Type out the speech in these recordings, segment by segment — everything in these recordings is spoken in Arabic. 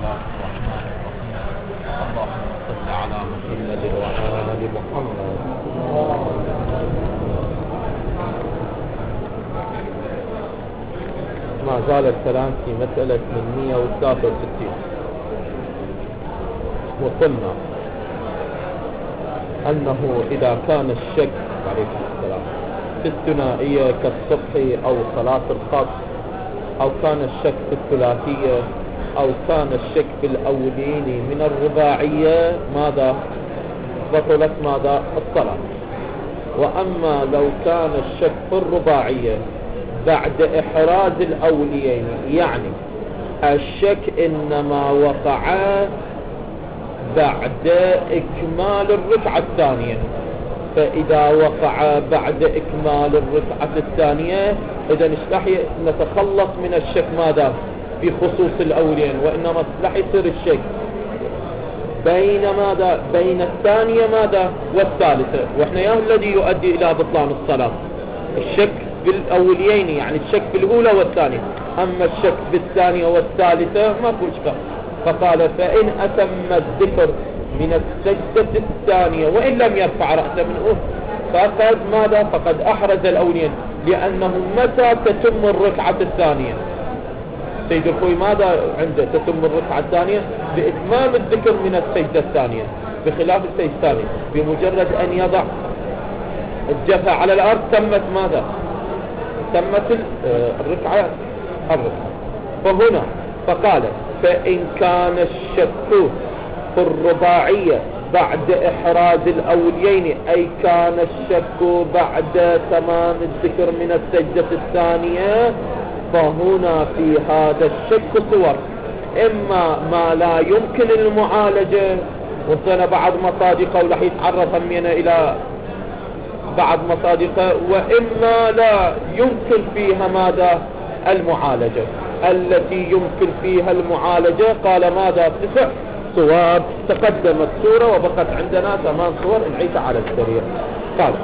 الله الرحمن الرحيم. اللهم صل على محمد وآل محمد. ما زال الكلام في مسألة من 163. وقلنا أنه إذا كان الشك عليه السلام في الثنائية كالصبح أو صلاة الخاص، أو كان الشك في الثلاثية، أو كان الشك في الأولين من الرباعية، ماذا بطلت ماذا الصلاة. وأما لو كان الشك في الرباعية بعد إحراز الأوليين، يعني الشك إنما وقع بعد إكمال الركعة الثانية، فإذا وقع بعد إكمال الركعة الثانية إذا نستحي نتخلص من الشك ماذا في خصوص الأولين، وإنما نستحي يصير الشك بين ماذا بين الثانية ماذا والثالثة، وإحنا يا الذي يؤدي إلى بطلان الصلاة الشك بالأوليين، يعني الشك بالأولى والثانية. أما الشك بالثانية والثالثة ما كل شك. فقال فإن أتم الذكر من السجدة الثانية وإن لم يرفع رأسه منه فقد ماذا فقد أحرز الأولين، لأنه متى تتم الركعة الثانية سيد الخوي ماذا عنده تتم الركعة الثانية بإتمام الذكر من السجدة الثانية، بخلاف السجدة الثانية بمجرد أن يضع الجبهة على الأرض تمت ماذا تمت الركعة. فهنا فقال فإن كان الشك في الرباعية بعد إحراز الأوليين، أي كان الشك بعد تمام الذكر من السجدة الثانية، فهنا في هذا الشك صور: إما ما لا يمكن المعالجة، وصلنا بعض مصادقه ورح يتعرف همينا إلى بعض مصادقه، وإما لا يمكن فيها ماذا المعالجة. التي يمكن فيها المعالجة قال ماذا 9 صور، تقدمت سورة وبقت عندنا 8 صور نعيش على السريع. قال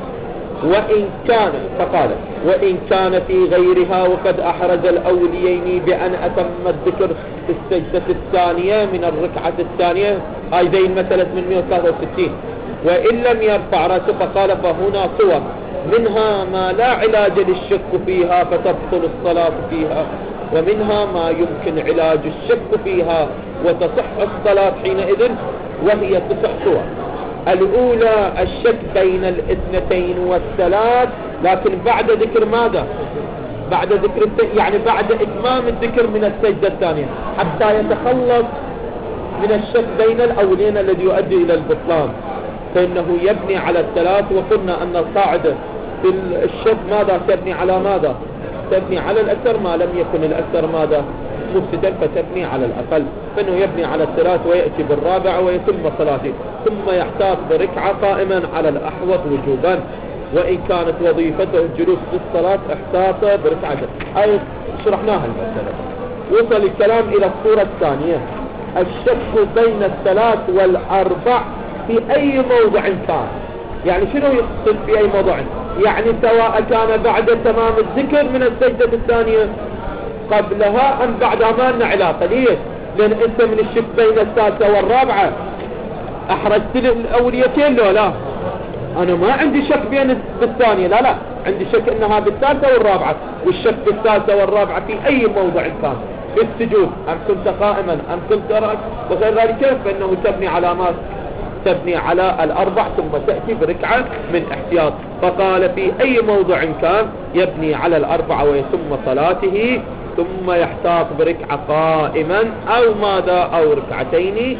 وإن كان في غيرها وقد أحرز الأوليين بأن أتم الذكر في السجدة الثانية من الركعة الثانية، هاي زي المسألة من 163. وإن لم يرفع رأسه فقال فهنا صور: منها ما لا علاج للشك فيها فتبطل الصلاة فيها، ومنها ما يمكن علاج الشك فيها وتصح الصلاة حينئذ، وهي 9 صور. الأولى الشك بين الاثنتين والثلاث، لكن بعد ذكر ماذا بعد ذكر يعني بعد إتمام الذكر من السجدة الثانية، حتى يتخلص من الشك بين الأولين الذي يؤدي إلى البطلان، فإنه يبني على الثلاث. وقلنا أن القاعدة في الشك ماذا تبني على ماذا تبني على الأكثر، ما لم يكن الأكثر ماذا مفسدا فتبني على الأقل، فإنه يبني على الثلاث ويأتي بالرابعة ويتم صلاته، ثم يحتاط بركعة قائما على الأحوط وجوبا، وإن كانت وظيفته الجلوس في الصلاة احتاط بركعة. هاي شرحناها المسألة. وصل الكلام إلى الصورة الثانية: الشك بين الثلاث والأربع في أي موضع كان. يعني شنو يقصد في أي موضع؟ يعني سواء كان بعد تمام الذكر من السجدة الثانية قبلها أم بعدها، ما لنا علاقة. ليش؟ لأن أنت من الشك بين الثالثة والرابعة أحرجت الأوليتين. لا أنا ما عندي شك بين الثانية، لا عندي شك إنها بالثالثة والرابعة، والشك بالثالثة والرابعة في أي موضع كان، في السجود أم كنت قائما أم كنت رأس وغير ذلك، فإنه تبني علامات تبني على الأربع ثم تأتي بركعة من احتياط. فقال في أي موضع كان يبني على الأربعة ويتم صلاته، ثم يحتاط بركعة قائما أو ماذا أو ركعتين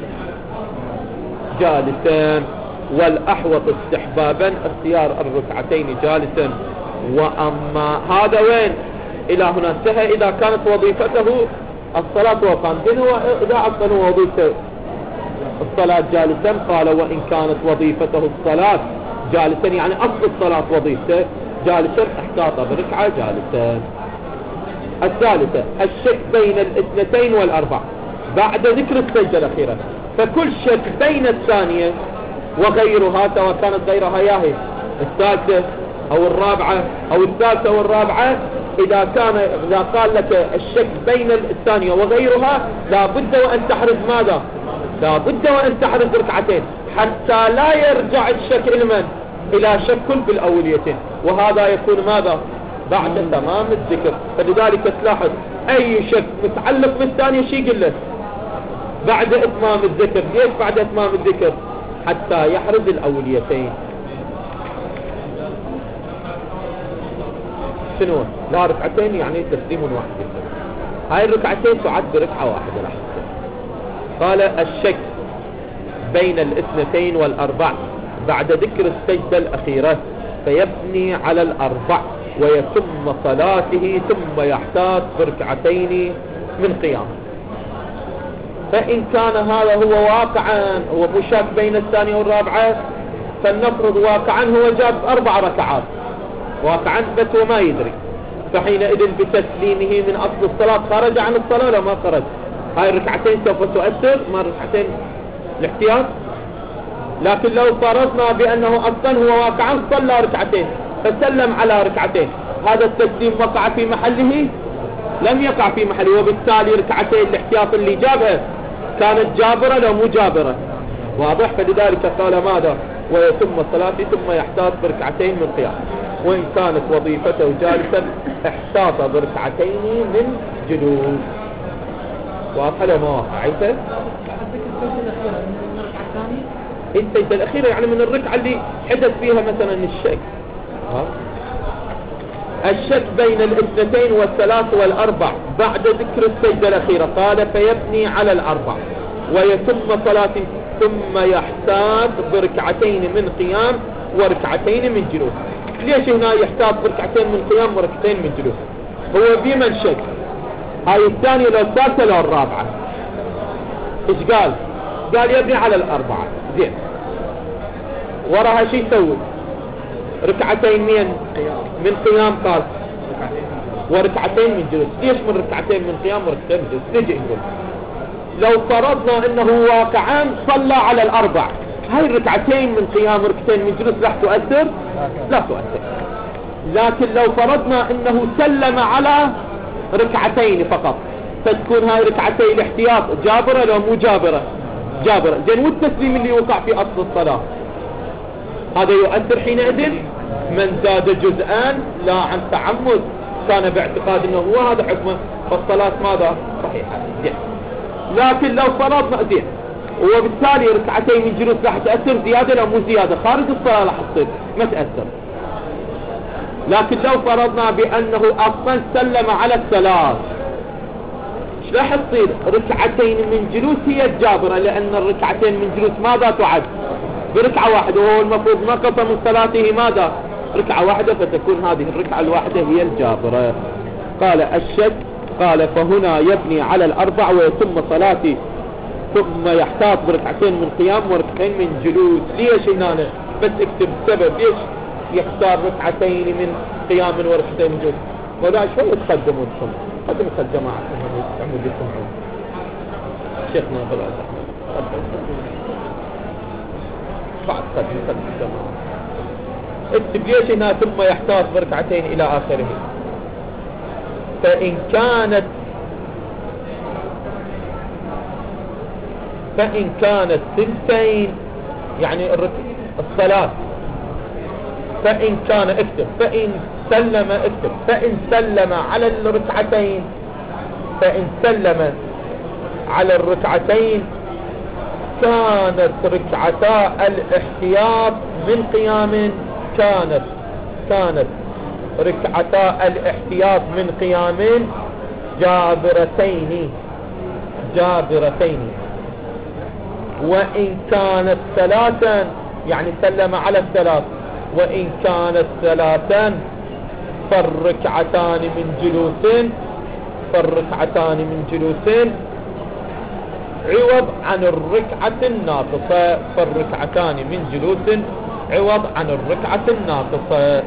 جالسا، والأحوط استحبابا اختيار الركعتين جالسا. وأما هذا وين إلى هنا انتهى إذا كانت وظيفته الصلاة وقام دينه، وإذا أصلا وظيفته الصلاة جالسا قال وإن كانت وظيفته الصلاة جالسا، يعني أصل الصلاة وظيفته جالسا، احتاط بركعة جالسا. الثالثة الشك بين الاثنتين والأربع بعد ذكر السجدة الأخيرة، فكل شك بين الثانية وغيرها، سواء كانت غيرها ياهي الثالثة أو الرابعة أو الثالثة والرابعة، إذا قال لك الشك بين الثانية وغيرها لابد وأن تحرز ماذا؟ لابد وأن تحرز ركعتين حتى لا يرجع الشك إلى شك بالأوليتين، وهذا يكون ماذا؟ بعد تمام الذكر. فلذلك تلاحظ أي شك متعلق بالثانية شيء قله بعد إتمام الذكر. ليش بعد إتمام الذكر؟ حتى يحرز الأوليتين. شنو؟ لا ركعتين يعني تسليم واحد، هاي الركعتين تعد بركعة واحدة. قال الشك بين الاثنتين والأربع بعد ذكر السجدة الأخيرة فيبني على الأربع ويتم صلاته ثم يحتاط بركعتين من قيام. فإن كان هذا هو واقعا هو مشاك بين الثانية والرابعة، فلنفرض واقعا هو جاب 4 ركعات واقعا بس وما يدري، فحينئذ بتسليمه من أصل الصلاة خرج عن الصلاة لو ما خرج. هاي الركعتين سوف تؤثر ما ركعتين الاحتياط. لكن لو فرضنا بأنه أصلا هو واقعا صلى ركعتين فسلم على ركعتين، هذا التسليم وقع في محله؟ لم يقع في محله، وبالتالي ركعتين الاحتياط اللي جابها كانت جابرة لو مو جابرة. واضح؟ فلذلك قال ماذا؟ ويتم صلاته ثم يحتاط بركعتين من قيام. وإن كانت وظيفته جالسا احتاط بركعتين من جلوس. واضح لو ما واقع؟ عيسى السجدة الأخيرة يعني من الركعة اللي حدث فيها مثلا الشك. الشك بين الاثنتين والثلاث والأربع بعد ذكر السجدة الأخيرة قال فيبني على الأربع ويتم صلاته ثم يحتاط بركعتين من قيام وركعتين من جلوس. ليش هنا يحتاط بركعتين من قيام وركعتين من جلوس؟ هو بمن شك؟ هاي الثانية لو الثالثة لو الرابعة. ايش قال؟ قال يبني على الأربعة. زين، وراها شي يسوي؟ ركعتين من قيام قال وركعتين من جلوس. ليش من ركعتين من قيام وركعتين من جلوس؟ نجي نقول لو فرضنا انه واقعا صلى على الأربع، هاي الركعتين من قيام وركعتين من جلوس راح تؤثر؟ لا تؤثر. لكن لو فرضنا انه سلم على ركعتين فقط فتكون هاي ركعتين الاحتياط جابرة لو مو جابرة؟ جابرة. زين، والتسليم اللي وقع في أصل الصلاة هذا يؤثر حينئذ؟ من زاد جزءان لا عن تعمد كان باعتقاد انه هو هذا حكمه فالصلاة ماذا؟ صحيحة. زين، لكن لو فرضنا زين وبالتالي ركعتين من جلوس راح تأثر زيادة لو مو زيادة؟ خارج الصلاة راح تصير ما تأثر. لكن لو فرضنا بأنه أصلا سلم على الثلاث ايش راح تصير؟ ركعتين من جلوس هي الجابرة، لأن الركعتين من جلوس ماذا تعد؟ بركعة واحدة، وهو المفروض نقص من صلاته ماذا؟ ركعة واحدة، فتكون هذه الركعة الواحدة هي الجابرة. قال الشك قال فهنا يبني على الأربع ويتم صلاته ثم يحتاط بركعتين من قيام وركعتين من جلوس. ليش هنا بس اكتب السبب ليش يختار ركعتين من قيام وركعتين من جلوس؟ ولا شوية تقدموا لكم قدم الجماعة تعمل يسمعون شيخنا بالعز بعد قدم الجماعة. اكتب ليش هنا ثم يحتاط بركعتين إلى آخره. فإن كانت ثلثين يعني الصلاة، فإن كان اكتب فإن سلم على الركعتين، فإن سلم على الركعتين كانت ركعتا الاحتياط من قيام كانت ركعتا الاحتياط من قيام جابرتين. وإن كانت ثلاثا يعني سلم على الثلاث، وإن كانت ثلاثا فالركعتان من جلوس عوض عن الركعة الناقصة. فالركعتان من جلوس عوض عن الركعة الناقصة.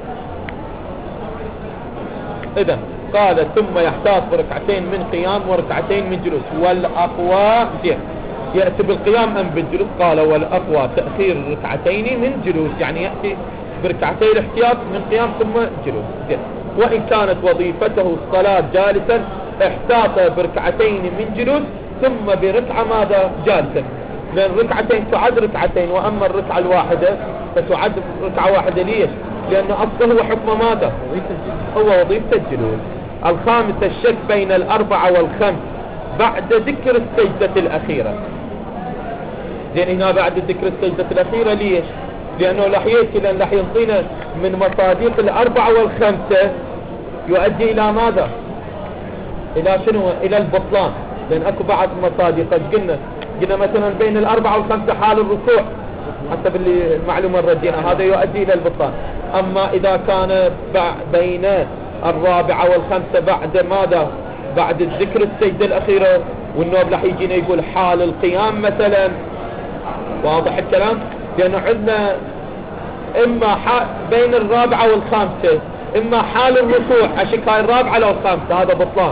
إذن قال ثم يحتاط بركعتين من قيام وركعتين من جلوس. والأقوى يأتي بالقيام أم بالجلوس؟ قال والأقوى تأخير الركعتين من جلوس، يعني يأتي بركعتين الاحتياط من قيام ثم جلوس. وإن كانت وظيفته الصلاة جالسا احتاط بركعتين من جلوس ثم بركعة ماذا جالسا، لأن ركعتين تعد ركعتين، وأما الركعة الواحدة فتعد ركعة واحدة. ليش؟ لأن أصله هو حكم ماذا؟ هو وظيفة الجلوس. الخامسة الشك بين الأربعة والخمس بعد ذكر السجدة الأخيرة. زين هنا بعد ذكر السجدة الأخيرة ليش؟ لأنه لحيك، لأن لح ينطينا من مصادق الأربعة والخمسة يؤدي إلى ماذا؟ إلى شنو؟ إلى البطلان، لأن أكو بعض مصادق قلنا مثلا بين الأربعة والخمسة حال الركوع حسب المعلومة الردينا، هذا يؤدي إلى البطلان. أما إذا كان بين الرابعة والخمسة بعد ماذا؟ بعد الذكر السجدة الأخيرة، والنوب لح يجينا يقول حال القيام مثلا، واضح الكلام؟ لأنه عندنا إما بين الرابعة والخامسة، إما حال الركوع عشان هاي الرابعة لو الخامسة هذا بطلان،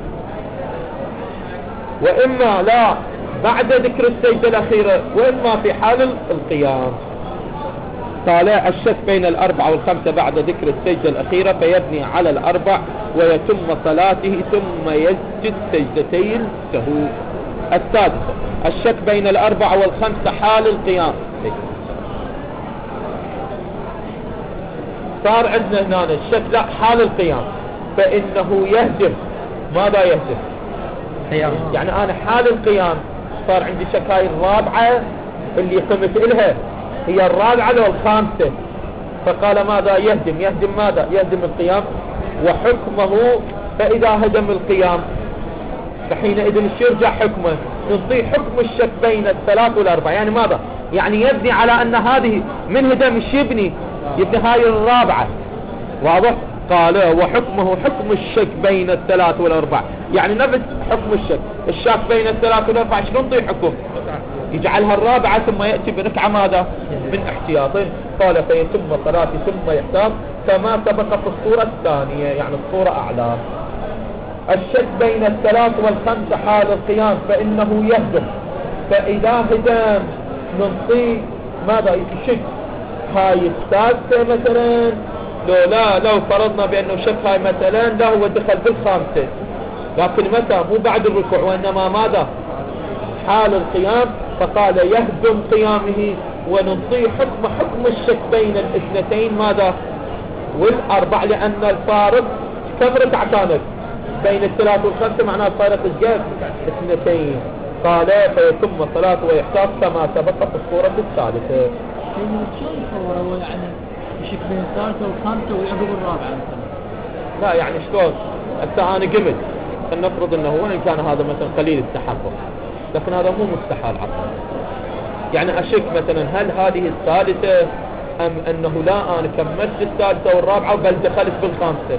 وإما لا بعد ذكر السجدة الأخيرة، وإما في حال القيام. طالع الشك بين الأربعة والخمسة بعد ذكر السجدة الأخيرة فيبني على الأربع ويتم صلاته ثم يسجد سجدتي السهو. السادسة الشك بين الأربعة والخمسة حال القيام. صار عندنا هنا الشك لا حال القيام، فإنه يهدم. ماذا يهدم؟ يعني أنا حال القيام صار عندي شك هاي الرابعة اللي قمت إلها هي الرابعة لو الخامسة، فقال ماذا يهدم ماذا؟ يهدم القيام وحكمه. فإذا هدم القيام فحينئذ يرجع حكمه، نعطيه حكم الشك بين الثلاث والأربعة. يعني ماذا؟ يعني يبني على أن هذه من هدم يبني هاي الرابعة، واضح؟ قال وحكمه حكم الشك بين الثلاث والأربع، يعني نفس حكم الشك بين الثلاث والأربع. شنو نعطيه حكم؟ يجعلها الرابعة ثم يأتي بركعة ماذا؟ من احتياط. قال فيتم صلاته ثم يحتاط كما سبق في الصورة الثانية، يعني الصورة أعلى. الشك بين الثلاث والخمس حال القيام فإنه يهدم. فإذا هدم ننطي ماذا؟ يشك هاي السادسة مثلا، لو فرضنا بأنه شك هاي مثلا لا هو دخل بالخامسة، لكن متى؟ مو بعد الركوع، وإنما ماذا؟ حال القيام. فقال يهدم قيامه وننطي حكم الشك بين الاثنتين ماذا؟ والأربع، لأن الفارق كم ركعة كانت؟ بين الثلاث والخمسة معناه الفارق الجاب اثنتين. قال فيتم صلاته ويحتاط كما سبق في الصورة الثالثة. هو يعني يشك بين الثالثة والخامسة ويعقب الرابعة. لا يعني شلون؟ أنا قبل فلنفرض أنه وإن كان هذا مثلا قليل التحقق، لكن هذا مو مستحيل عقلا. يعني أشك مثلا هل هذه الثالثة أم أنه لا أنا كملت الثالثة والرابعة بل دخلت بالخامسة.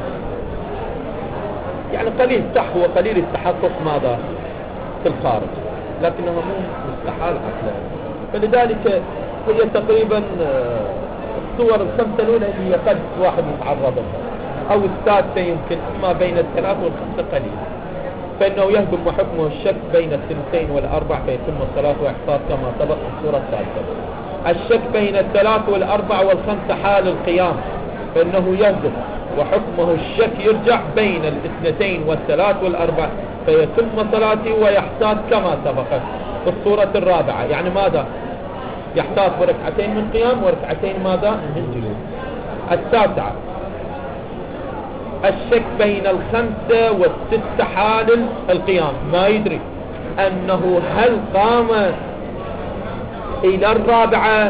يعني قليل وقليل التحقق ماذا؟ في الخارج، لكنه مو مستحيل عقلا. فلذلك هي تقريبا الصور الخمسة الأولى هي قد واحد يتعرض لها، أو السادسة يمكن، أما بين الثلاث والخمسة قليل. فإنه يهدم وحكمه الشك بين الثلثين والأربع فيتم الصلاة واحتاط كما سبق في الصورة الثالثة. الشك بين الثلاث والأربع والخمسة حال القيام فإنه يهدم وحكمه الشك يرجع بين الاثنتين والثلاث والأربع فيتم صلاته ويحتاط كما سبق في الصورة الرابعة. يعني ماذا؟ يحتاط بركعتين من قيام وركعتين ماذا؟ من جلوس. التاسعة الشك بين الخمسة والستة حال القيام، ما يدري أنه هل قام إلى الرابعة،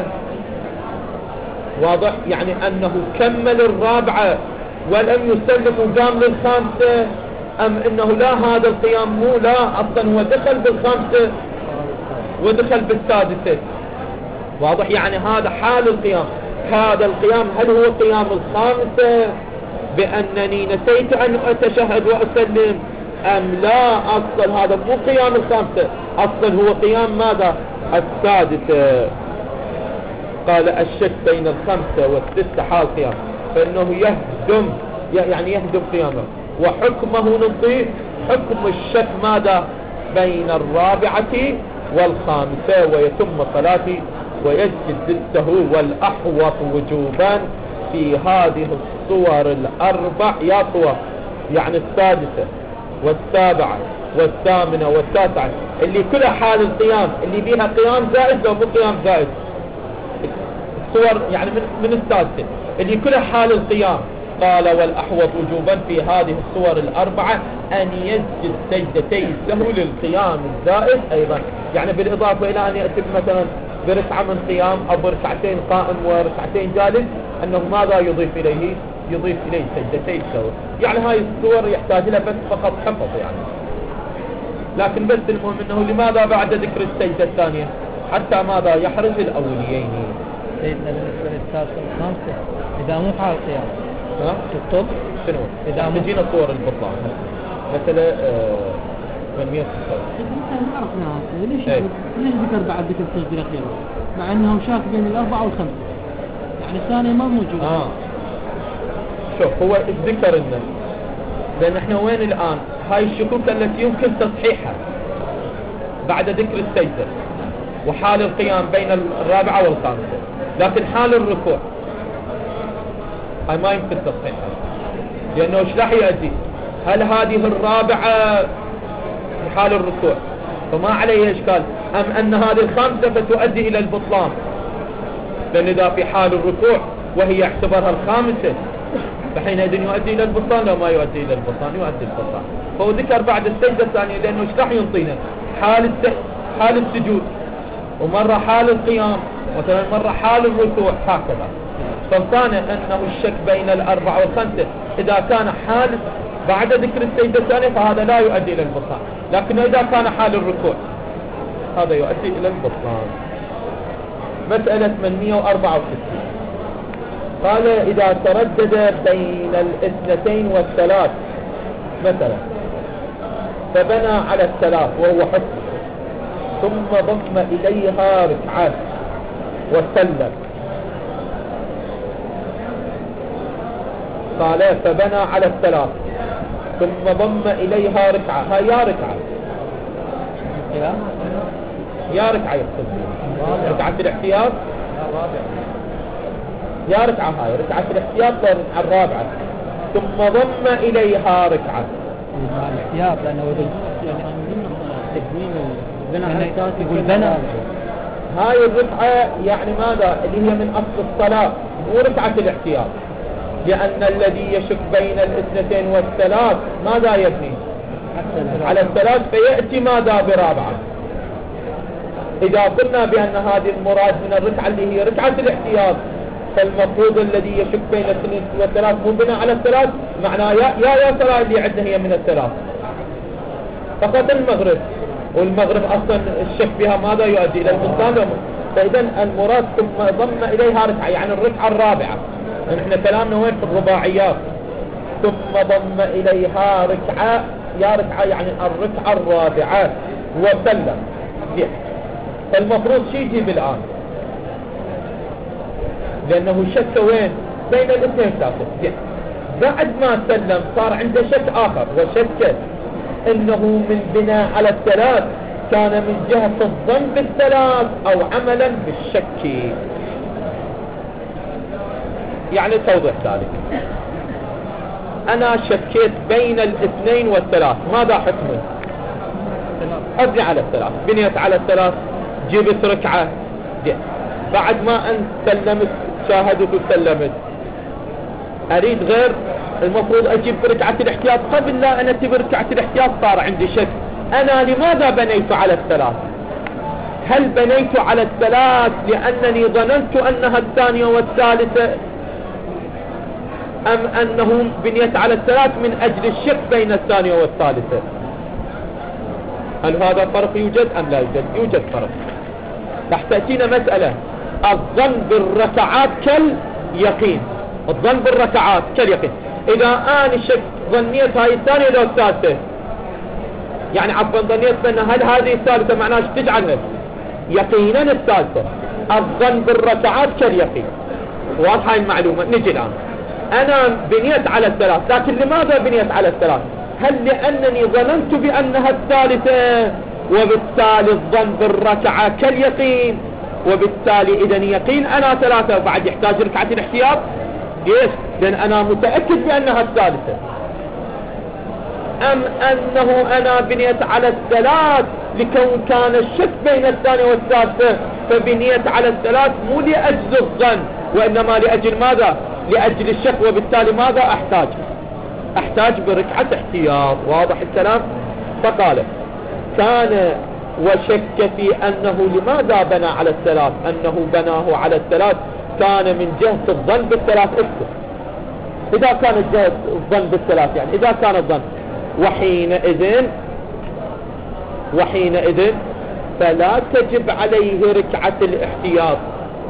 واضح؟ يعني أنه كمل الرابعة ولم يسلم وقام للخامسة، أم أنه لا هذا القيام مو لا أصلا هو دخل بالخامسة ودخل بالسادسة، واضح؟ يعني هذا حال القيام. هذا القيام هل هو قيام الخامسة بأنني نسيت أن أتشهد وأسلم، أم لا أصلا هذا مو قيام الخامسة، أصلا هو قيام ماذا؟ السادسة. قال الشك بين الخمسة والستة حال قيام فإنه يهدم، يعني يهدم قيامه وحكمه نطيع حكم الشك ماذا؟ بين الرابعة والخامسة ويتم صلاته ويسجد للسهو والأحوط وجوبا في هذه الصور الأربع يا صور، يعني السادسة والسابعة والثامنة والتاسعة اللي كلها حال القيام، اللي بيها قيام زائد لو مو قيام زائد، الصور يعني من السادسة اللي كلها حال القيام. قال والأحوط وجوبا في هذه الصور الأربعة أن يسجد سجدتي السهو للقيام الزائد أيضا، يعني بالإضافة إلى أن يأتي مثلا بركعة من قيام أو بركعتين قائم وركعتين جالس، أنه ماذا يضيف إليه؟ يضيف إليه سجدتي السهو. يعني هاي الصور يحتاج لها بس فقط حفظ يعني، لكن بس المهم أنه لماذا بعد ذكر السجدة الثانية؟ حتى ماذا يحرز الأوليين. سيدنا بالنسبة للثالثة والخامسة إذا مو حال قيام تكتب شنو؟ إذا تجينا صور البطلان مثلا 800 مثلا عرفناها ليش ذكر بعد ذكر السجدة الأخيرة مع أنه شاك بين الأربعة والخمسة، يعني الثانية ما موجودة. شوف هو ذكر لنا لأن احنا وين الآن؟ هاي الشكوك التي يمكن تصحيحها بعد ذكر السجدة وحال القيام بين الرابعة والخامسة، لكن حال الركوع هاي ما يمكن تصحيحها، لأنه ايش راح يؤدي؟ هل هذه الرابعة في حال الركوع فما عليه إشكال، أم أن هذه الخامسة فتؤدي إلى البطلان؟ لأن إذا في حال الركوع وهي يعتبرها الخامسة فحينئذ يؤدي إلى البطلان، لو ما يؤدي إلى البطلان يؤدي البطلان. فهو ذكر بعد السجدة الثانية لأنه ايش راح ينطينا؟ حال السجود، ومرة حال القيام، مثلا مرة حال الركوع، هكذا. فكان أنه الشك بين الأربعة والخمسة إذا كان حال بعد ذكر السجدة الثانية فهذا لا يؤدي إلى البطلان، لكن إذا كان حال الركوع هذا يؤدي إلى البطلان. مسألة 864 قال إذا تردد بين الاثنتين والثلاث مثلا فبنى على الثلاث وهو حسن، ثم ضم إليها ركعات وسلم. قال فبنى على الثلاث ثم ضم إليها ركعة، هاي يا ركعة يا ركعة يقصد ركعة الاحتياط، يا ركعة هاي ركعة الاحتياط والركعة الرابعة، ثم ضم إليها ركعة الاحتياط لأنه البناء. هاي الركعة يعني ماذا؟ اللي هي من أصل الصلاة، مو ركعة الاحتياط، لأن الذي يشك بين الاثنتين والثلاث ماذا يبني؟ على الثلاث، فيأتي ماذا برابعة. إذا قلنا بأن هذه المراد من الركعة اللي هي ركعة الاحتياط، فالمفروض الذي يشك بين الاثنين والثلاث مو بناء على الثلاث، معناه يا صلاة اللي عندنا هي من الثلاث فقط المغرب، والمغرب أصلا الشك بها ماذا يؤدي إلى البطلان. فإذا المراد ثم ضم إليها ركعة يعني الركعة الرابعة، نحن كلامنا وين في الرباعيات. ثم ضم إليها ركعة، يا ركعة يعني الركعة الرابعة وسلم. فالمفروض شي يجيب الآن لأنه شك وين بين الاثنين ثلاثة. بعد ما سلم صار عنده شك آخر، وشك انه من بناء على الثلاث كان من جهة الظن بالثلاث او عملا بالشك. يعني توضيح ذلك، انا شكيت بين الاثنين والثلاث، ماذا حكمه؟ ابني على الثلاث، بنيت على الثلاث، جبت ركعة، بعد ما ان سلمت شاهدت وسلمت، اريد غير، المفروض اجيب ركعة الاحتياط قبل لا ان اتي بركعة الاحتياط. صار عندي شك، انا لماذا بنيت على الثلاث؟ هل بنيت على الثلاث لانني ظننت انها الثانية والثالثة، ام انه بنيت على الثلاث من اجل الشك بين الثانية والثالثة؟ هل هذا فرق يوجد ام لا يوجد؟ يوجد فرق. راح تأتينا مسألة الظن بالركعات كاليقين، الظن بالركعات كاليقين. إذا أنا شك ظنيت هاي الثانية لو الثالثة، يعني عفوا ظنيت بأن هل هذه الثالثة معناها تجعلها يقينا الثالثة. الظن بالركعات كاليقين، واضحة المعلومة. نجي الآن، أنا بنيت على الثلاث، لكن لماذا بنيت على الثلاث؟ هل لأنني ظننت بأنها الثالثة وبالتالي الظن بالركعة كاليقين، وبالتالي إذا يقين أنا ثلاثة وبعد يحتاج ركعة الاحتياط؟ ليش؟ لأن أنا متأكد بأنها الثالثة. أم أنه أنا بنيت على الثلاث لكون كان الشك بين الثانية والثالثة، فبنيت على الثلاث مو لأجل الظن وإنما لأجل ماذا؟ لأجل الشك، وبالتالي ماذا أحتاج بركعة احتياط. واضح الكلام؟ فقال كان وشك في أنه لماذا بنى على الثلاث، أنه بناه على الثلاث كان من جهة الظن بالثلاث. اكتب إذا كانت جهة الظن بالثلاث، يعني إذا كان الظن وحينئذ فلا تجب عليه ركعة الاحتياط.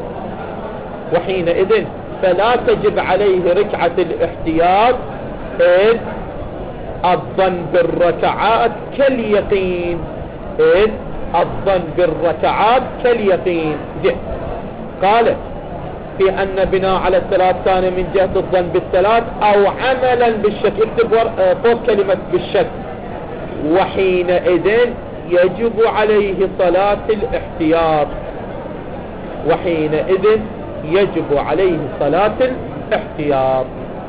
وحينئذ فلا تجب عليه ركعة الاحتياط، إذ الظن بالركعات كاليقين. إذ الظن بالركعات كاليقين. قال في أن بناء على الثلاث كان من جهة الظن بالثلاث أو عملا بالشك. اكتب فوق كلمة بالشك. وحينئذ يجب عليه صلاة الاحتياط. وحينئذ يجب عليه صلاة الاحتياط.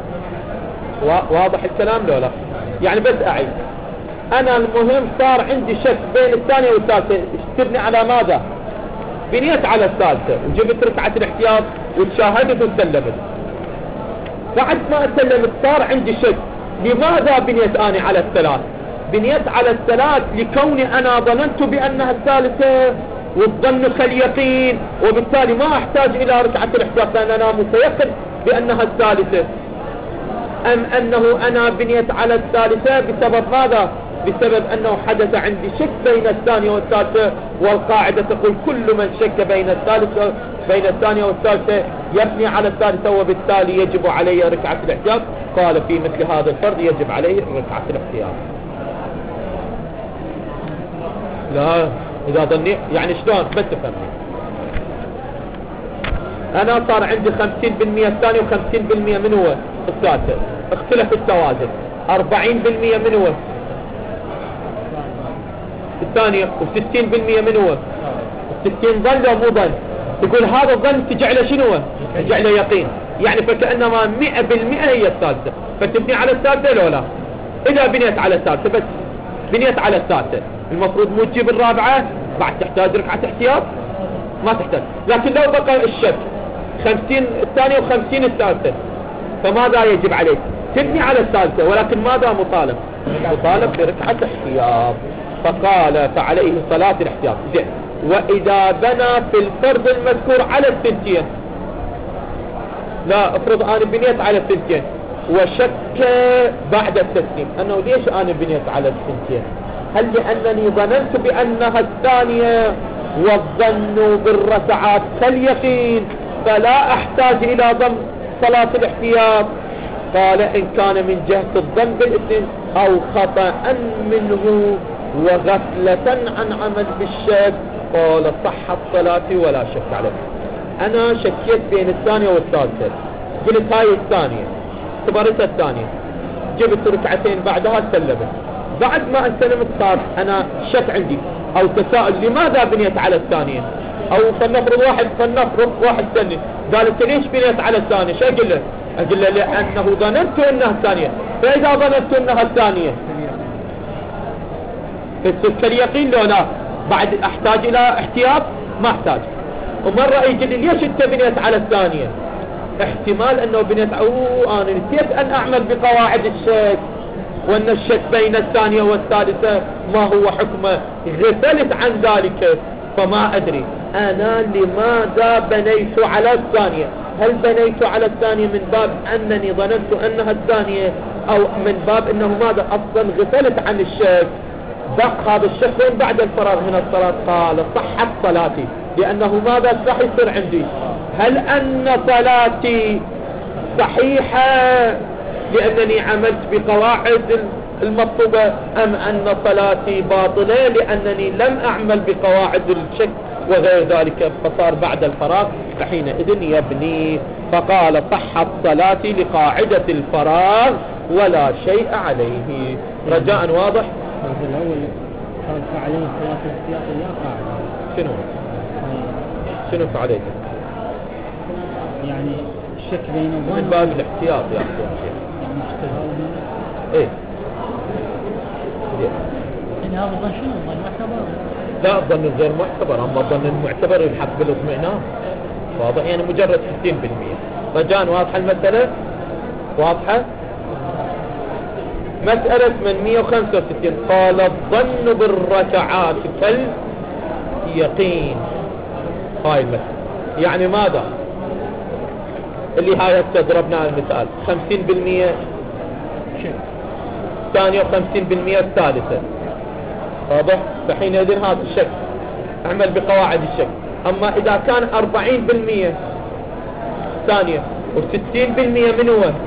واضح الكلام لو لا؟ يعني بس أعيد، أنا المهم صار عندي شك بين الثانية والثالثة، تبني على ماذا؟ بنيت على الثالثة وجبت ركعة الاحتياط وتشاهدت وسلمت. بعد ما سلمت صار عندي شك، لماذا بنيت أنا على الثلاث؟ بنيت على الثلاث لكوني أنا ظننت بأنها الثالثة، والظن كاليقين، وبالتالي ما أحتاج إلى ركعة الاحتياط لأن أنا متيقن بأنها الثالثة. أم أنه أنا بنيت على الثالثة بسبب ماذا؟ بسبب أنه حدث عندي شك بين الثانية والثالثة، والقاعدة تقول كل من شك بين الثانية والثالثة يبني على الثالثة، وبالتالي يجب عليه ركعة الاحتياط. قال في مثل هذا الفرد يجب عليه ركعة الاحتياط. لا إذا ظني يعني شلون؟ بس تفهمني، أنا صار عندي 50% الثانية و50% من هو الثالثة، اختلف التوازن. 40% من هو الثانية و60% من هو 60 ظن لو مو ظن. تقول هذا الظن تجعله شنو؟ تجعله يقين، يعني فكأنما 100% هي الثالثة، فتبني على الثالثة لو لا؟ إذا بنيت على الثالثة، بس بنيت على الثالثة، المفروض مو تجيب الرابعة بعد تحتاج ركعة احتياط؟ ما تحتاج. لكن لو بقى الشك 50 الثانية و50 الثالثة، فماذا يجب عليك؟ تبني على الثالثة، ولكن ماذا مطالب بركعة احتياط. فقال فعليه صلاة الاحتياط. وإذا بنى في الفرض المذكور على الثنتين، لا افرض أنا بنيت على الثنتين وشك بعد التسليم، أنه ليش أنا بنيت على الثنتين؟ هل لأنني ظننت بأنها الثانية والظن بالركعات كاليقين فلا أحتاج إلى ضم صلاة الاحتياط؟ قال إن كان من جهة الظن بالإثم أو خطأ منه وغفلة عن عمل بالشك، قال صحت صلاتي ولا شك عليه. أنا شكيت بين الثانية والثالثة، قلت هاي الثانية، اعتبرتها الثانية، جبت ركعتين بعدها سلمت. بعد ما أسلمت صار أنا شك عندي أو تساؤل، لماذا بنيت على الثانية؟ أو فلنفرض واحد سني قال أنت ليش بنيت على الثانية؟ شو أقول له؟ أقول له لأنه ظننت أنها الثانية. فإذا ظننت أنها الثانية كاليقين لو لا؟ بعد أحتاج إلى احتياط؟ ما أحتاج. ومرة يجي لي ليش أنت بنيت على الثانية؟ احتمال أنه بنيت أنا نسيت أن أعمل بقواعد الشك، وأن الشك بين الثانية والثالثة ما هو حكمه، غفلت عن ذلك فما أدري أنا لماذا بنيت على الثانية. هل بنيت على الثانية من باب أنني ظننت أنها الثانية، أو من باب أنه ماذا أصلا غفلت عن الشك؟ بق هذا الشك وين بعد الفراغ من الصلاة؟ قال صحت صلاتي، لأنه ماذا راح يصير عندي؟ هل أن صلاتي صحيحة لأنني عملت بقواعد المطلوبة، أم أن صلاتي باطلة لأنني لم أعمل بقواعد الشك وغير ذلك؟ فصار بعد الفراغ فحينئذ يبني. فقال صحت صلاتي لقاعدة الفراغ ولا شيء عليه. رجاء واضح؟ الأول قال فعليه صلاة الاحتياط يا قاعدة. شنو فعليه؟ يعني الشك بين الظن من باب الاحتياط يا أخي. إيه يعني هذا الظن شنو؟ الظن معتبر؟ لا الظن غير معتبر، أما الظن المعتبر يلحق بالاطمئنان. واضح؟ يعني مجرد 60%. رجاء واضحة المسألة؟ واضحة؟ مسألة من 165 قال الظن بالركعات كاليقين. هاي المسألة يعني ماذا؟ اللي هاي ضربنا المثال 50% ثانية و50% الثالثة. واضح؟ فحينئذ هذا الشك اعمل بقواعد الشك. اما اذا كان 40% ثانية و60% من هو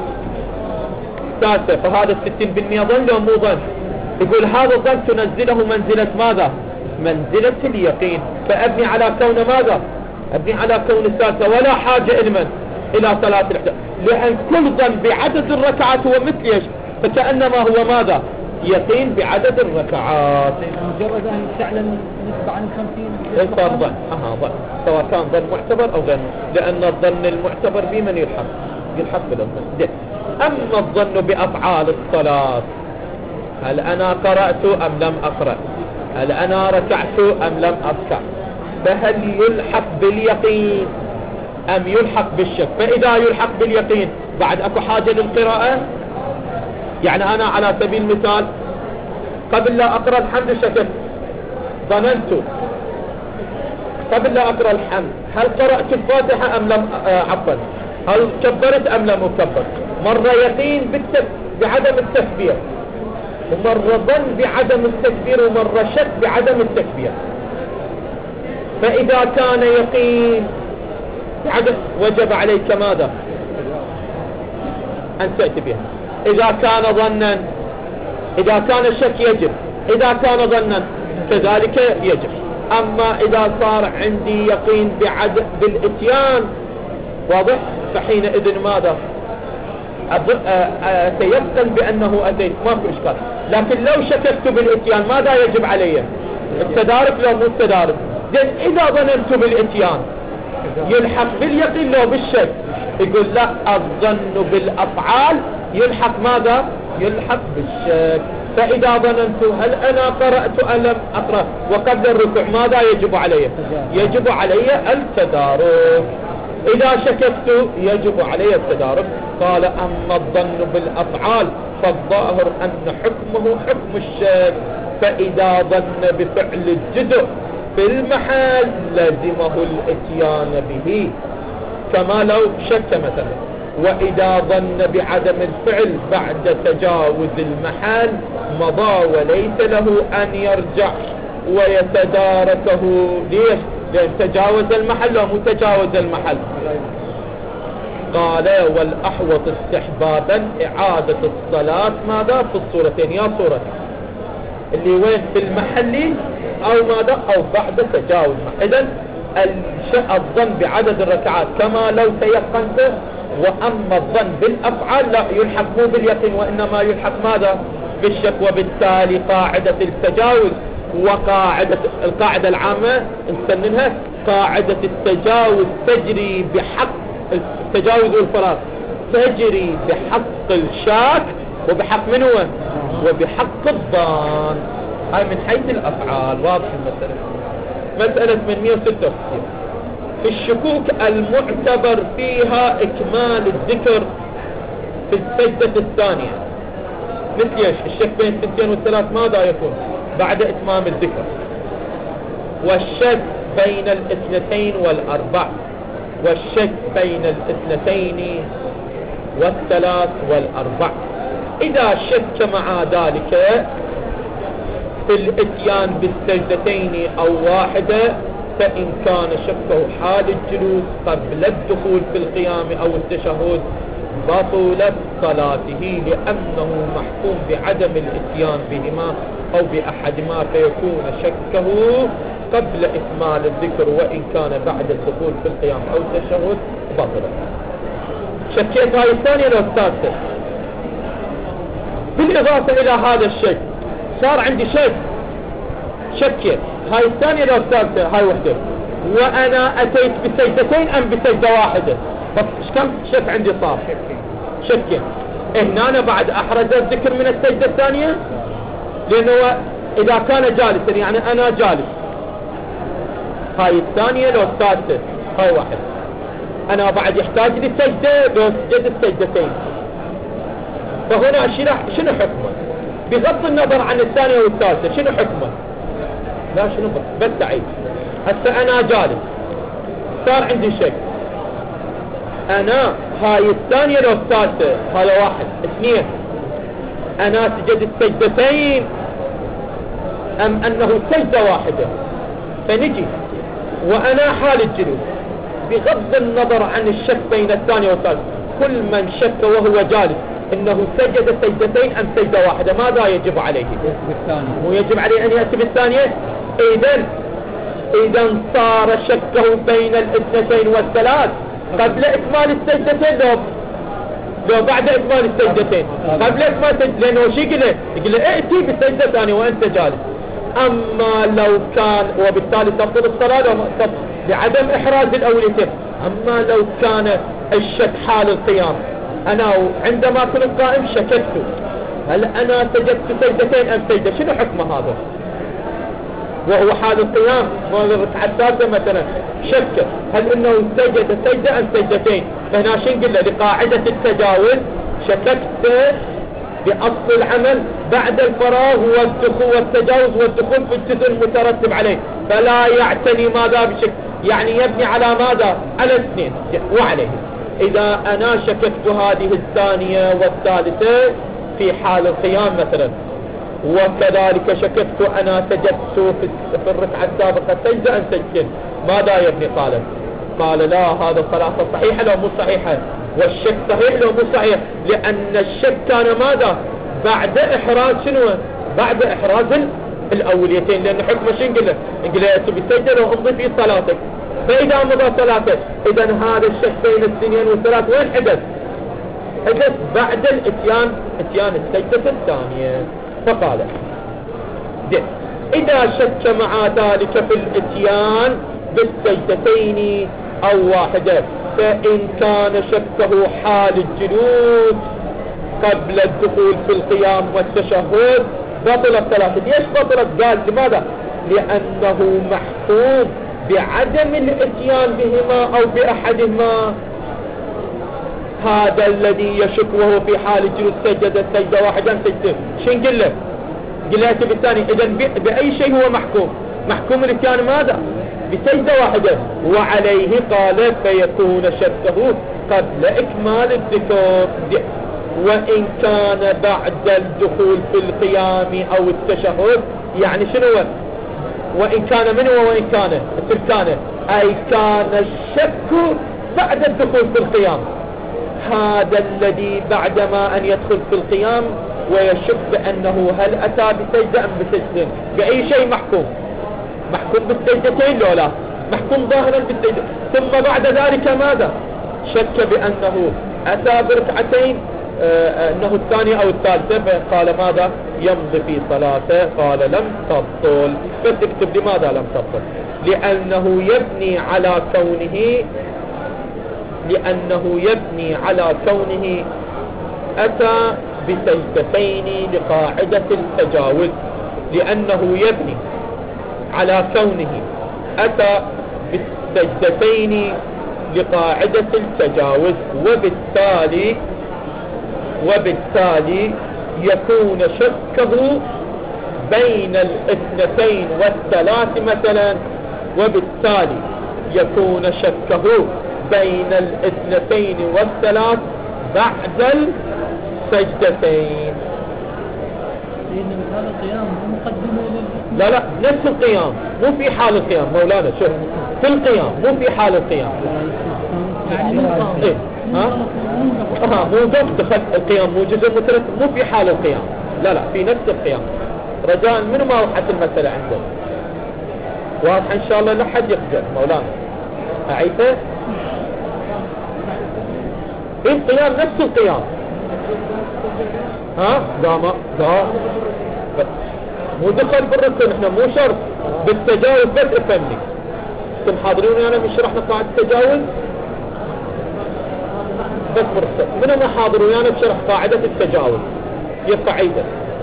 ثالثة، فهذا 60% ظن لو مو ظن؟ يقول هذا الظن تنزله منزلة ماذا؟ منزلة اليقين. فابني على كون ماذا؟ ابني على كون الثالثة، ولا حاجة الى صلاة الاحداث، لان كل ظن بعدد الركعات هو مثل ايش؟ فكأنما هو ماذا؟ يقين بعدد الركعات. مجرد ان تعلم نسبة عن 50 صار ظن. ظن سواء كان ظن معتبر او غير، لان الظن المعتبر بمن يلحق بالظن. اما الظن بافعال الصلاة، هل انا قرأت ام لم اقرأ؟ هل انا ركعت ام لم اركع؟ فهل يلحق باليقين ام يلحق بالشك؟ فاذا يلحق باليقين بعد اكو حاجة للقراءة. يعني انا على سبيل المثال قبل لا اقرأ الحمد شكرت، ظننت قبل لا اقرأ الحمد هل قرأت الفاتحة ام لم عفوا هل كبرت ام لم اكبر؟ مرة يقين بعدم التكبير، ومرة ظن بعدم التكبير، ومرة شك بعدم التكبير. فإذا كان يقين بعدم وجب عليك ماذا؟ أن تأتي بها. إذا كان ظنا، إذا كان الشك يجب، إذا كان ظنا كذلك يجب. أما إذا صار عندي يقين بالإتيان، واضح؟ فحينئذ ماذا؟ أتيقن بأنه أتيت، ما في إشكال. لكن لو شككت بالإتيان ماذا يجب علي؟ التدارك لو مو التدارك؟ إذا ظننت بالإتيان يلحق باليقين لو بالشك؟ يقول لا، الظن بالأفعال يلحق ماذا؟ يلحق بالشك. فإذا ظننت هل أنا قرأت أم لم أقرأ وقبل الركوع ماذا يجب علي؟ يجب علي التدارك. إذا شككت يجب علي التدارك. قال أما الظن بالأفعال فالظاهر أن حكمه حكم الشك، فإذا ظن بفعل الجزء في المحل لزمه الاتيان به، كما لو شك مثلا. وإذا ظن بعدم الفعل بعد تجاوز المحل مضى وليس له أن يرجع ويتداركه. ليش؟ لأن تجاوز المحل ومتجاوز المحل. قال والأحوط استحبابا إعادة الصلاة ماذا؟ في الصورتين، يا صورة اللي وين؟ في المحل أو ماذا؟ أو بعد تجاوز. إذن الظن بعدد الركعات كما لو تيقنته. وأما الظن بالأفعال لا يلحق مو باليقين، وإنما يلحق ماذا؟ بالشك. وبالتالي قاعدة التجاوز وقاعدة القاعدة العامة نسميها قاعدة التجاوز تجري بحق التجاوز والفراغ، تجري بحق الشاك وبحق من هو؟ وبحق الظن. هاي من حيث الأفعال. واضح المسألة؟ مسألة من 166 في الشكوك المعتبر فيها إكمال الذكر في السجدة الثانية. مثل ايش؟ الشك بين الثنتين والثلاث ماذا يكون؟ بعد إتمام الذكر. والشك بين الاثنتين والأربع، والشك بين الاثنتين والثلاث والأربع. إذا شك مع ذلك في الاتيان بالسجدتين أو واحدة، فإن كان شكه حال الجلوس قبل الدخول في القيام أو التشهد بطلت صلاته، لأنه محكوم بعدم الاتيان بهما أو بأحدهما، فيكون شكه قبل إكمال الذكر وإن كان بعد الدخول في القيام أو التشهد بطلت. شكيت هاي الثانية لو الثالثة. بالإضافة إلى هذا الشك صار عندي شكيت هاي الثانية لو الثالثة، هاي وحدة، وأنا أتيت بسجدتين أم بسجدة واحدة؟ بس كم شك عندي صار؟ شكين. هنا أنا بعد أحرز الذكر من السجدة الثانية، لأنه إذا كان جالسا يعني أنا جالس، هاي الثانية لو الثالثة، هاي واحد. أنا بعد يحتاج لي سجدة لو سجد السجدتين، فهنا شنو حكمه؟ بغض النظر عن الثانية والثالثة شنو حكمه؟ لا شنو بس تعيد. هسه أنا جالس صار عندي شك، أنا هاي الثانية لو الثالثة، هذا واحد. اثنين، أنا سجد السجدتين أم أنه سجدة واحدة؟ فنجي وأنا حال الجلوس بغض النظر عن الشك بين الثانية والثالثة، كل من شك وهو جالس انه سجد سجدتين ام سجدة واحدة ماذا يجب عليه؟ مو يجب عليه ان يأتي بالثانية. اذا صار شكه بين الاثنتين والثلاث قبل اكمال السجدتين لو بعد اكمال السجدتين قبل اكمال السجدتين، لانه شي يقول له ائتي بالسجدة ثانية وانت جالس. اما لو كان، وبالتالي تبطل الصلاة لعدم احراز الاوليتين. اما لو كان الشك حال القيام، انا عندما كنت قائم شككت هل انا سجدت سجدتين ام سجدة، شنو حكم هذا؟ وهو حال القيام مال الركعة الثالثة مثلا شك هل انه سجد سجدة ام سجدتين، فهنا شو نقول له؟ لقاعدة التجاوز شككت بأصل العمل بعد الفراغ والدخول والتجاوز والدخول في الجزء المترتب عليه، فلا يعتني ماذا بشك، يعني يبني على ماذا؟ على اثنين وعليه. إذا أنا شككت هذه الثانية والثالثة في حال القيام مثلا، وكذلك شككت أنا سجدت في الركعة السابقة سجدة أم سجدتين، ماذا يبني؟ قال لا، هذا الصلاة صحيحة لو مو صحيحة، والشك صحيح لو مو صحيح، لأن الشك كان ماذا؟ بعد إحراز شنو؟ بعد إحراز الأوليتين، لأن حكم شنو نقول له؟ نقول له تبي تسجد وامضي في صلاتك. فإذا مضى صلاته، إذا هذا الشك بين الاثنين والثلاث وين حدث؟ حدث بعد اتيان السجدة الثانية. فقال إذا شك مع ذلك في الاتيان بالسجدتين أو واحدة، فإن كان شكه حال الجلوس قبل الدخول في القيام والتشهد بطلت صلاته. ليش بطلت؟ قال لماذا؟ لأنه محكوم بعدم الاتيان بهما أو بأحدهما. هذا الذي يشك وهو في حال الجلوس سجد السجدة واحدة سجدة، شو نقول له؟ قلت بالثاني. إذا بأي شيء هو محكوم الاتيان ماذا؟ بسجدة واحدة، وعليه قال فيكون شكه قبل إكمال الذكر. وإن كان بعد الدخول في القيام أو التشهد، يعني شنو؟ وإن كان منه وإن كان التركانة، أي كان الشك بعد الدخول في القيام. هذا الذي بعدما أن يدخل في القيام ويشك بأنه هل أتى بسجدة أم بسجدة، بأي شيء محكوم بالسجدتين لو لا، محكوم ظاهرا بالسجدة. ثم بعد ذلك ماذا؟ شك بأنه أتى بركعتين، أنه الثانية أو الثالثة، فقال ماذا؟ يمضي في صلاته. قال لم تبطل. بس اكتب لماذا لم تبطل؟ لأنه يبني على كونه أتى بسجدتين لقاعدة التجاوز. لأنه يبني على كونه أتى بالسجدتين لقاعدة التجاوز، وبالتالي يكون شكه بين الاثنتين والثلاث مثلا، وبالتالي يكون شكه بين الاثنتين والثلاث بعد السجدتين. لأن هذا القيام مقدمة لا نفس القيام، مو في حال القيام مولانا، شوف في القيام مو في حال القيام. مو دخل القيام مو جزء مترتب، مو في حال القيام، لا في نفس القيام. رجاء منو ما وضحت المسألة عنده؟ واضحة إن شاء الله، لا حد يخجل مولانا. أعيده في القيام نفس القيام. لا بس مو دخل بالركن، احنا مو شرط بالتجاوز. بس افهمني، انتم حاضرين انا من شرحنا قاعدة التجاوز؟ بس مرسل منو ما حاضر ويانا بشرح قاعدة التجاوز. هي قاعدة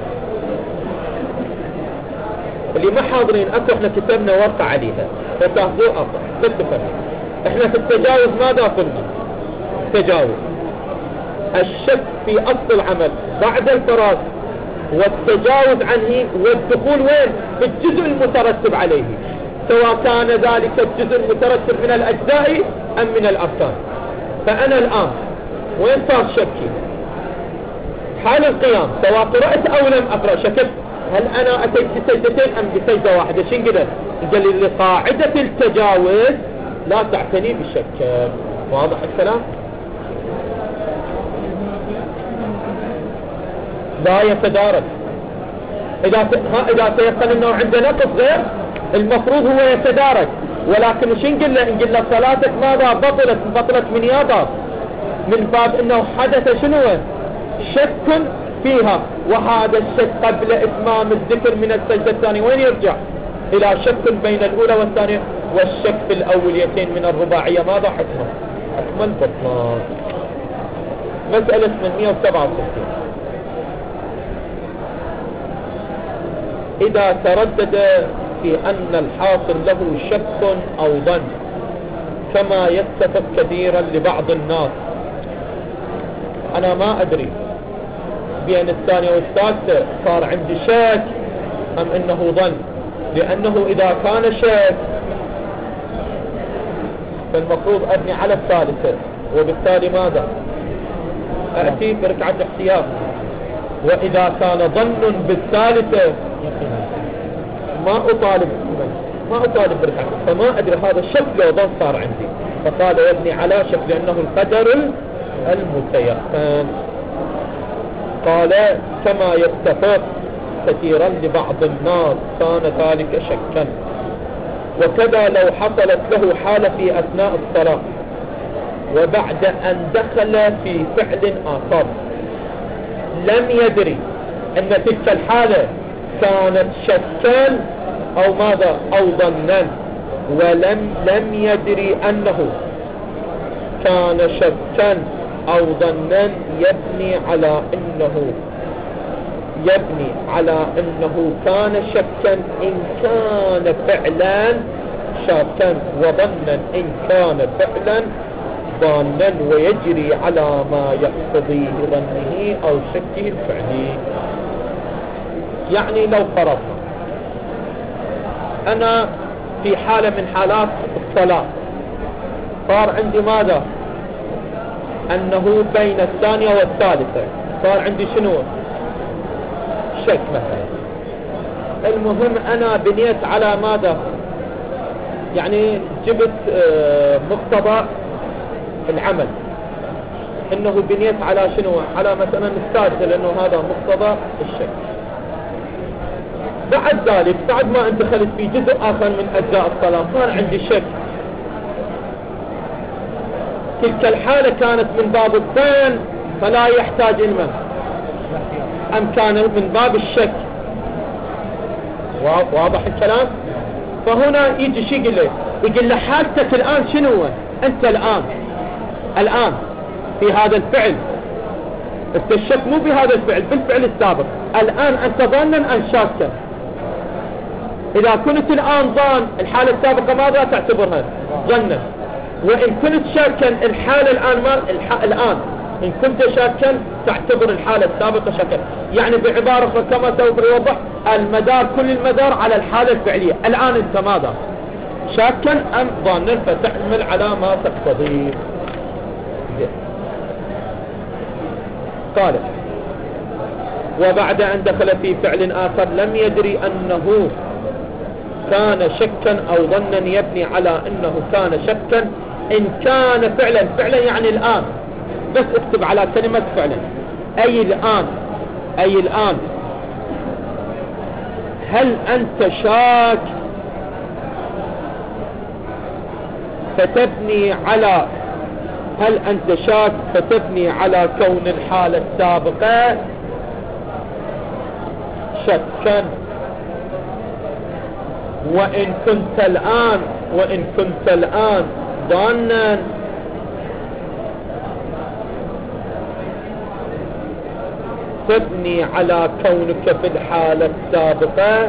اللي ما حاضرين اكو احنا كتبنا ورقة عليها فتاخذوه افضل. بس تفهم احنا في التجاوز ماذا قلنا؟ تجاوز الشك في اصل العمل بعد الفراغ والتجاوز عنه والدخول وين؟ في الجزء المترتب عليه، سواء كان ذلك الجزء المترتب من الاجزاء ام من الاركان. فانا الان وين صار شكي؟ حال القيام سواء قرأت او لم اقرأ شكت هل انا اتيت بسجدتين ام بسجدة واحدة؟ شين قدر؟ قال لي قاعدة التجاوز لا تعتني بالشك. واضح الكلام؟ لا يتدارك. اذا تيقن انه عنده نقص غير المفروض هو يتدارك، ولكن شين قل له؟ نقول له صلاتك ماذا؟ بطلت من يابا، من باب انه حدث شنو؟ شك فيها، وهذا الشك قبل اتمام الذكر من السجدة الثانية وين يرجع؟ الى شك بين الاولى والثانية، والشك في الاوليتين من الرباعية ماذا حكمه؟ حكم البطلان. مسألة 867 إذا تردد في أن الحاصل له شك أو ظن كما يتفق كثيرا لبعض الناس، أنا ما أدري بين الثانية والثالثة صار عندي شك أم إنه ظن، لأنه إذا كان شك فالمفروض أبني على الثالثة، وبالتالي ماذا؟ أأتي بركعة احتياط. وإذا كان ظن بالثالثة ما أطالب بركعة، فما أدري هذا الشك لو ظن صار عندي، فقال يبني على شك لأنه القدر المتيقن. قال كما يتفق كثيرا لبعض الناس كان ذلك شكا. وكذا لو حصلت له حالة في أثناء الصلاة وبعد أن دخل في فعل آخر لم يدري أن تلك الحالة كانت شكا أو ماذا؟ أو ظنا، لم يدري أنه كان شكا أو ظنا يبني على أنه كان شكا إن كان فعلا شكا، وظنا إن كان فعلا ظنا، ويجري على ما يقتضيه ظنه أو شكه الفعلي. يعني لو فرضنا أنا في حالة من حالات الصلاة صار عندي ماذا؟ أنه بين الثانية والثالثة صار عندي شنو؟ شك مثلا. المهم أنا بنيت على ماذا؟ يعني جبت مقتضى العمل انه بنيت على شنو؟ على مثلا الثالثة، لانه هذا مقتضى الشك. بعد ذلك بعد ما انت دخلت في جزء اخر من اجزاء الصلاة صار عندي شك، تلك الحالة كانت من باب الظن فلا يحتاج المن، ام كان من باب الشك؟ واضح الكلام؟ فهنا يجي شي يقول له حالتك الان شنو؟ انت الآن في هذا الفعل، الشك مو بهذا الفعل، بالفعل السابق. الآن أنت ظنا أم شاكا؟ إذا كنت الآن ظان الحالة السابقة ماذا تعتبرها؟ ظنا. وإن كنت شاكا الحالة الآن إن كنت شاكا تعتبر الحالة السابقة شاكا. يعني بعبارة أخرى كما سوف يوضح، المدار كل المدار على الحالة الفعلية. الآن أنت ماذا؟ شاكا أم ظانا، فتحمل على ما تقتضيه. قال وبعد أن دخل في فعل آخر لم يدري أنه كان شكا أو ظنا يبني على أنه كان شكا إن كان فعلا يعني الآن، بس اكتب على كلمة فعلا، أي الآن هل أنت شاك فتبني على كون الحالة السابقة شكا. وإن كنت الآن ظانا تبني على كونك في الحالة السابقة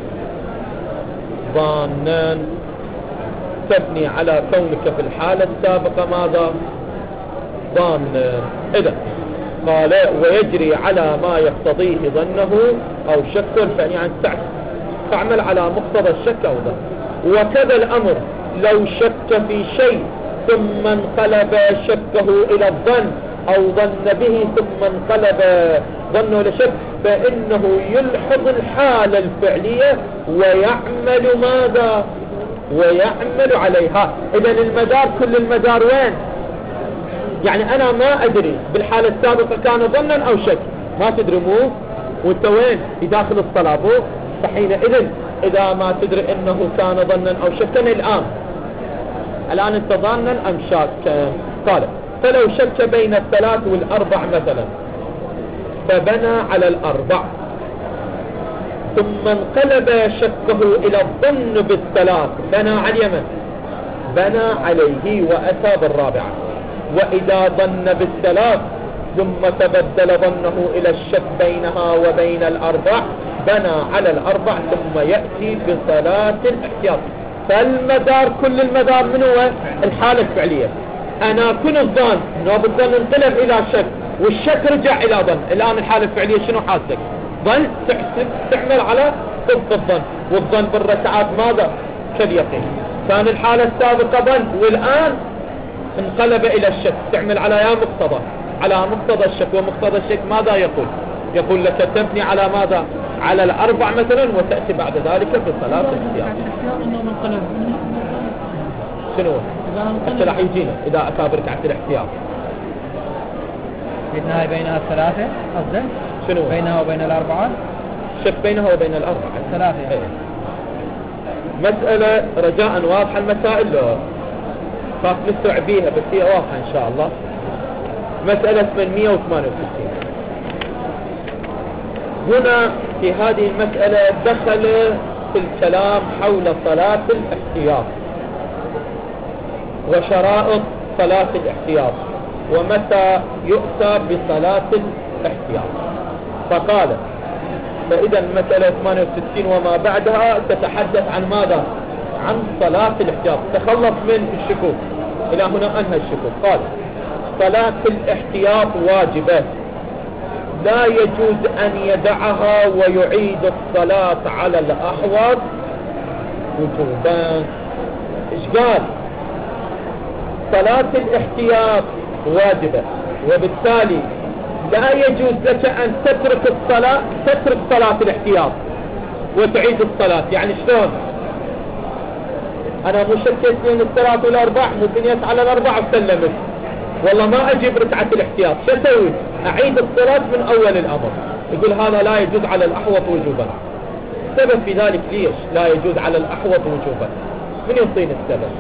ظانا، تبني على كونك في الحالة السابقة ماذا؟ ظانا. إذا قال ويجري على ما يقتضيه ظنه أو شك، يعني تعمل على مقتضى الشك أو ظن. وكذا الأمر لو شك في شيء ثم انقلب شكه إلى الظن أو ظن به ثم انقلب ظنه لشك، فإنه يلحظ الحالة الفعلية ويعمل ماذا؟ ويعمل عليها. إذن المدار كل المدار وين؟ يعني أنا ما أدري بالحالة السابقة كان ظنا أو شك، ما تدري مو وانت وين؟ في داخل الصلاة مو؟ فحينئذ إذا ما تدري إنه كان ظنا أو شكا الآن انت ظانا أم شاكا؟ قال فلو شك بين الثلاث والأربع مثلا فبنى على الأربع ثم انقلب شكه إلى الظن بالثلاث بنى على اليمن، بنى عليه وأتى بالرابعة. وإذا ظن بالثلاث ثم تبدل ظنه إلى الشك بينها وبين الأربع بنى على الأربع ثم يأتي بصلاة الاحتياط. فالمدار كل المدار من هو؟ الحالة الفعلية. أنا كنت الظن أنه بالظن انقلب إلى شك والشك رجع إلى ظن، الآن الحالة الفعلية شنو حالتك؟ ظن تعمل على ضد الظن، والظن بالركعات ماذا؟ كاليقين. كان الحالة السابقة ظن والآن انقلب إلى الشك، تعمل على يا مقتضى، على مقتضى الشك. ومقتضى الشك ماذا يقول؟ يقول لك تبني على ماذا؟ على الأربع مثلا وتأتي بعد ذلك بصلاة الاحتياط. شنو؟ حتى راح يجينا إذا أتى بركعة الاحتياط النهاية بينها الثلاثة قصدك؟ شنو؟ بينها وبين الأربعة؟ شك بينها وبين الأربعة الثلاثة يعني. مسألة رجاء واضحة المسائل، لو خاف نسرع بيها بس هي واضحة إن شاء الله. مسألة 868. هنا في هذه المسألة دخل في الكلام حول صلاة الاحتياط وشرائط صلاة الاحتياط ومتى يؤتى بصلاة الاحتياط. فقال فإذا المسألة 68 وما بعدها تتحدث عن ماذا؟ عن صلاة الاحتياط. تخلص من الشكوك، إلى هنا أنهى الشكوك. قال صلاة الاحتياط واجبة لا يجوز أن يدعها ويعيد الصلاة على الأحوط وجوبا. إيش قال؟ صلاة الاحتياط واجبة وبالتالي لا يجوز لك أن تترك الصلاة، تترك صلاة الاحتياط وتعيد الصلاة. يعني شلون؟ أنا مشكك من الصلاة والأربع، ممكن على الأربع وسلمت، والله ما أجيب ركعة الاحتياط، شو أسوي؟ أعيد الصلاة من أول الأمر. يقول هذا لا يجوز على الأحوط وجوبا. السبب في ذلك ليش لا يجوز على الأحوط وجوبا؟ من يعطيني السبب؟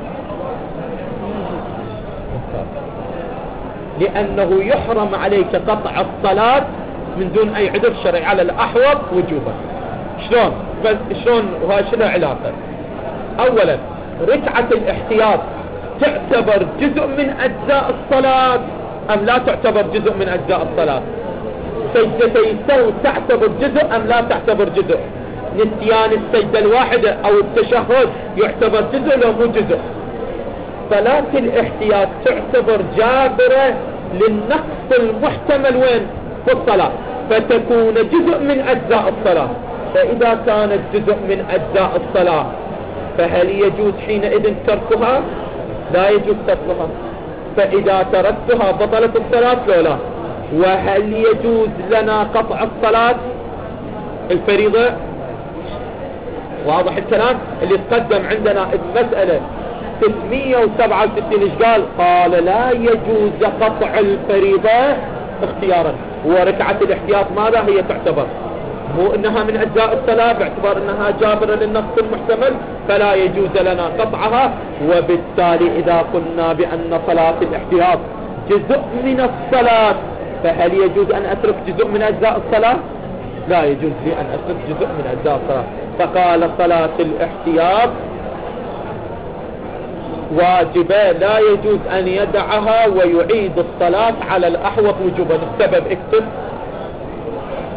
لأنه يحرم عليك قطع الصلاة من دون أي عذر شرعي على الأحوط وجوبا. شلون؟ بس شلون وهذا شنو علاقة؟ أولا ركعة الاحتياط تعتبر جزء من أجزاء الصلاة أم لا تعتبر جزء من أجزاء الصلاة؟ سجدتي السهو تعتبر جزء أم لا تعتبر جزء؟ نسيان السجدة الواحدة أو التشهد يعتبر جزء لو مو جزء؟ صلاة الاحتياط تعتبر جابرة للنقص المحتمل وين؟ في الصلاة، فتكون جزء من أجزاء الصلاة. فإذا كانت جزء من أجزاء الصلاة فهل يجوز حينئذ تركها؟ لا يجوز تركها. فإذا تركتها بطلت الصلاة لو لا؟ وهل يجوز لنا قطع الصلاة الفريضة؟ واضح الكلام اللي تقدم عندنا المسألة 667. ايش قال؟ قال لا يجوز قطع الفريضة اختيارا. وركعة الاحتياط ماذا هي تعتبر؟ مو انها من اجزاء الصلاة باعتبار انها جابرة للنقص المحتمل، فلا يجوز لنا قطعها. وبالتالي اذا قلنا بان صلاة الاحتياط جزء من الصلاة فهل يجوز ان اترك جزء من اجزاء الصلاة؟ لا يجوز لي ان اترك جزء من اجزاء الصلاة. فقال صلاة الاحتياط واجبة لا يجوز ان يدعها ويعيد الصلاة على الاحوط وجوبا. السبب اكتب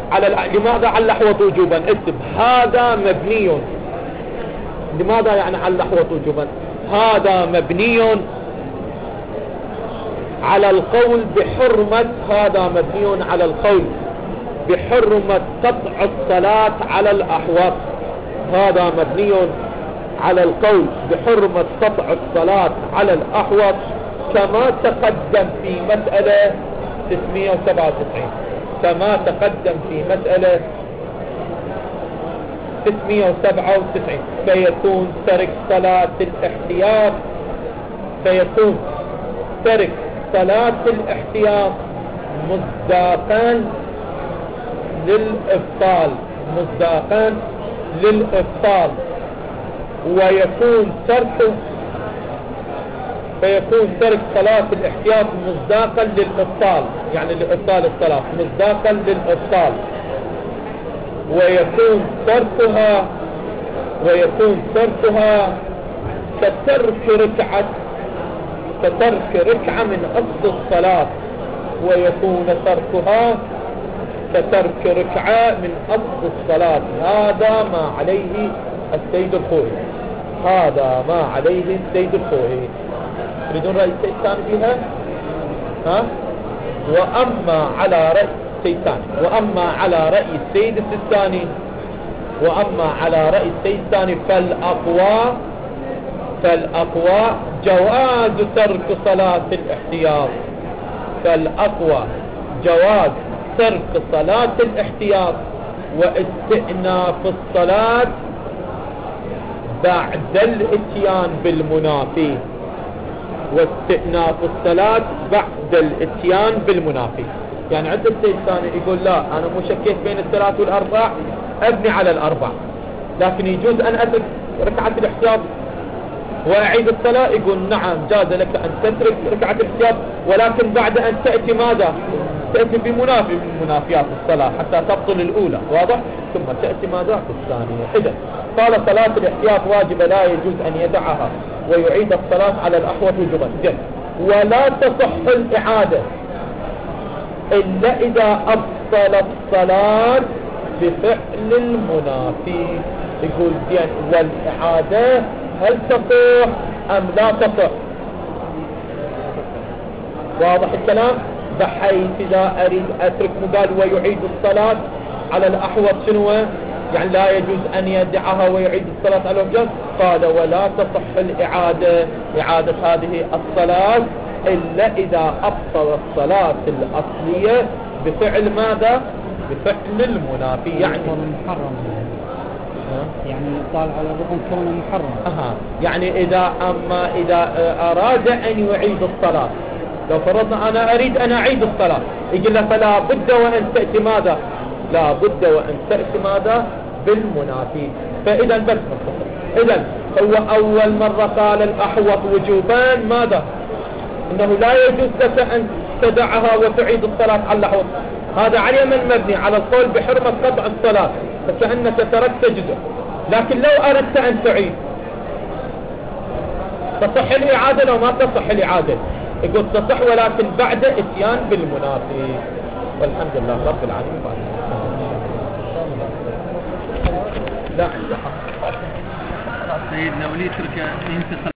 لماذا على الأحوط وجوبا؟ اكتب هذا مبني. لماذا يعني على الأحوط وجوبا؟ هذا مبني على القول بحرمة، هذا مبني على القول بحرمة قطع الصلاة على الأحوط. هذا مبني على القول بحرمة قطع الصلاة على الأحوط كما تقدم في مسألة 697. كما تقدم في مسألة 697. فيكون ترك صلاة الاحتياط، فيكون ترك صلاة الاحتياط مصداقا للإبطال، مصداقا للإبطال. ويكون ترك، فيكون ترك صلاة الاحتياط مصداقا للإبطال، يعني لإبطال الصلاة، مصداقا للإبطال. ويكون تركها كترك ركعة من أصل الصلاة. ويكون تركها كترك ركعة من أصل الصلاة. هذا ما عليه السيد الخوئي، هذا ما عليه السيد الخوئي. تريدون رأي السيد الثاني فيها؟ ها؟ وأما على رأي السيد الثاني، وأما على رأي السيد الثاني، وأما على رأي السيد الثاني فالأقوى جواز ترك صلاة الاحتياط. فالأقوى جواز ترك صلاة الاحتياط واستئناف الصلاة بعد الاتيان بالمنافي. واستئناف الصلاة بعد الاتيان بالمنافي. يعني عند السيد الثاني يقول لا، أنا مو شكيت بين الثلاث والأربع، أبني على الأربع، لكن يجوز أن أترك ركعة الاحتياط وأعيد الصلاة. يقول نعم، جاز لك أن تترك ركعة الاحتياط، ولكن بعد أن تأتي ماذا؟ تأتي بمنافي من منافيات الصلاة حتى تبطل الأولى، واضح؟ ثم تأتي ماذا؟ في الثانية. إذن قال صلاة الاحتياط واجبة لا يجوز أن يدعها ويعيد الصلاة على الأحوط وجوبا. ولا تصح الإعادة إلا إذا أبطل الصلاة بفعل المنافي. يقول زين، والإعادة هل تصح أم لا تصح؟ واضح الكلام؟ بحيث إذا أريد أترك مقال ويعيد الصلاة على الأحوط شنو؟ يعني لا يجوز أن يدعها ويعيد الصلاة على الأحوط. قال ولا تصح الإعادة، إعادة هذه الصلاة إلا إذا أبطل الصلاة الأصلية بفعل ماذا؟ بفعل المنافي. يعني محرم، يعني يطال على الركن كونه محرم. يعني إذا أراد أن يعيد الصلاة، لو فرضنا أنا أريد أن أعيد الصلاة، يقول له فلا بد وأن تأتي ماذا؟ لا بد وأن تأتي ماذا؟ بالمنافي. فإذا بس مختصر. إذا هو أول مرة قال الأحوط وجوبا ماذا؟ إنه لا يجوز لك أن تدعها وتعيد الصلاة على الأحوط. هذا على من مبني على القول بحرمة قطع الصلاة، فكأنك تركت جزء. لكن لو أردت أن تعيد تصح الإعادة لو ما تصح الإعادة؟ يقول تصح ولكن بعد اتيان بالمنافي. والحمد لله رب العالمين. لا سيدنا ولي ترك ينتقل